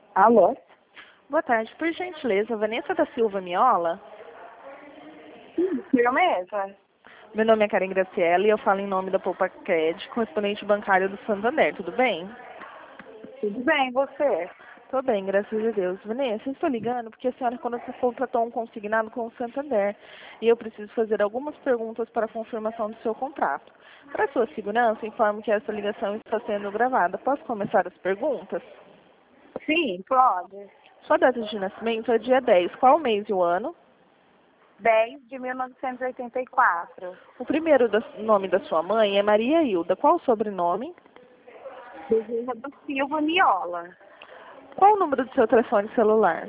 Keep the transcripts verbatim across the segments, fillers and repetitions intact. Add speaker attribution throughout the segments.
Speaker 1: Alô?
Speaker 2: Boa tarde, por gentileza, Vanessa da Silva Miola.
Speaker 1: Sim, eu mesma.
Speaker 2: Meu nome é Karen Graciela e eu falo em nome da Poupa Cred, correspondente bancário do Santander, tudo bem?
Speaker 1: Tudo bem, você?
Speaker 2: Tô bem, graças a Deus. Vanessa, eu estou ligando porque a senhora quando você contratou um consignado com o Santander e eu preciso fazer algumas perguntas para a confirmação do seu contrato. Para sua segurança, informo que essa ligação está sendo gravada. Posso começar as perguntas?
Speaker 1: Sim, pode.
Speaker 2: Sua data de nascimento é dia dez. Qual o mês e o ano?
Speaker 1: dez de mil novecentos e oitenta e quatro.
Speaker 2: O primeiro da- nome da sua mãe é Maria Hilda. Qual o sobrenome?
Speaker 1: Bezerra da Silva Miola.
Speaker 2: Qual o número do seu telefone celular?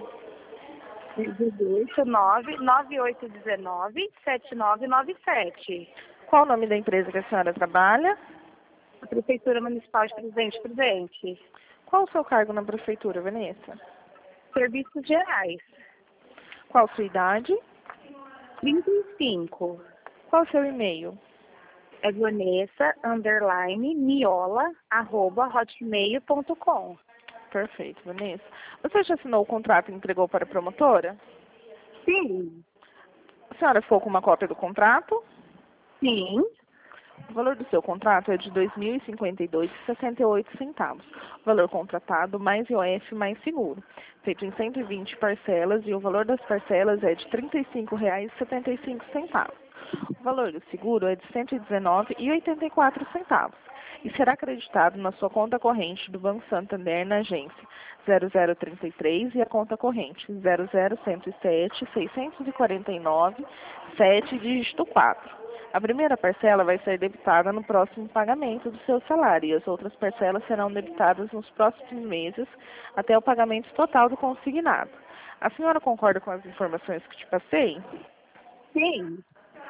Speaker 1: oito nove nove oito um nove sete nove nove sete.
Speaker 2: Qual o nome da empresa que a senhora trabalha?
Speaker 1: A Prefeitura Municipal de Presidente Prudente.
Speaker 2: Qual o seu cargo na prefeitura, Vanessa?
Speaker 1: Serviços Gerais.
Speaker 2: Qual a sua idade?
Speaker 1: trinta e cinco.
Speaker 2: Qual o seu e-mail?
Speaker 1: É Vanessa, underline, miola, arroba, hotmail ponto com.
Speaker 2: Perfeito, Vanessa. Você já assinou o contrato e entregou para a promotora?
Speaker 1: Sim.
Speaker 2: A senhora ficou com uma cópia do contrato?
Speaker 1: Sim.
Speaker 2: O valor do seu contrato é de dois mil e cinquenta e dois reais e sessenta e oito centavos. O valor contratado mais I O F mais seguro, feito em cento e vinte parcelas e o valor das parcelas é de trinta e cinco reais e setenta e cinco centavos. O valor do seguro é de cento e dezenove reais e oitenta e quatro centavos e será acreditado na sua conta corrente do Banco Santander na agência zero zero trinta e três e a conta corrente zero zero cento e sete seiscentos e quarenta e nove sete dígito quatro. A primeira parcela vai ser debitada no próximo pagamento do seu salário e as outras parcelas serão debitadas nos próximos meses até o pagamento total do consignado. A senhora concorda com as informações que te passei?
Speaker 1: Sim.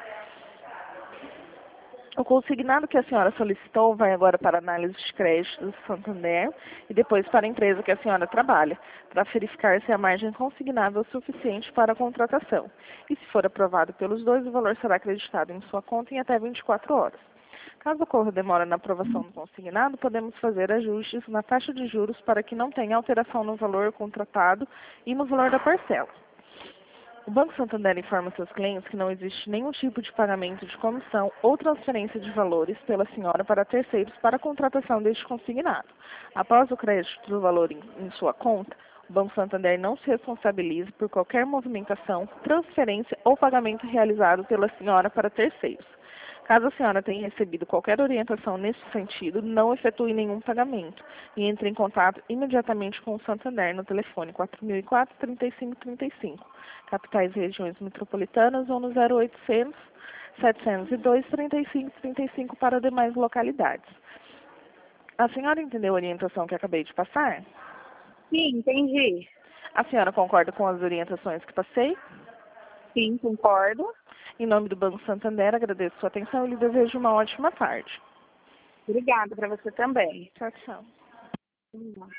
Speaker 2: O consignado que a senhora solicitou vai agora para análise de crédito do Santander e depois para a empresa que a senhora trabalha, para verificar se a margem consignável é suficiente para a contratação. E se for aprovado pelos dois, o valor será acreditado em sua conta em até vinte e quatro horas. Caso ocorra demora na aprovação do consignado, podemos fazer ajustes na taxa de juros para que não tenha alteração no valor contratado e no valor da parcela. O Banco Santander informa seus clientes que não existe nenhum tipo de pagamento de comissão ou transferência de valores pela senhora para terceiros para a contratação deste consignado. Após o crédito do valor em, em sua conta, o Banco Santander não se responsabiliza por qualquer movimentação, transferência ou pagamento realizado pela senhora para terceiros. Caso a senhora tenha recebido qualquer orientação nesse sentido, não efetue nenhum pagamento e entre em contato imediatamente com o Santander no telefone quatro mil e quatro, trinta e cinco trinta e cinco, capitais e regiões metropolitanas ou no zero oitocentos, setecentos e dois, trinta e cinco trinta e cinco para demais localidades. A senhora entendeu a orientação que acabei de passar?
Speaker 1: Sim, entendi.
Speaker 2: A senhora concorda com as orientações que passei?
Speaker 1: Sim, concordo.
Speaker 2: Em nome do Banco Santander, agradeço sua atenção e lhe desejo uma ótima tarde.
Speaker 1: Obrigada para você também.
Speaker 2: Tchau, tchau.
Speaker 1: Hum.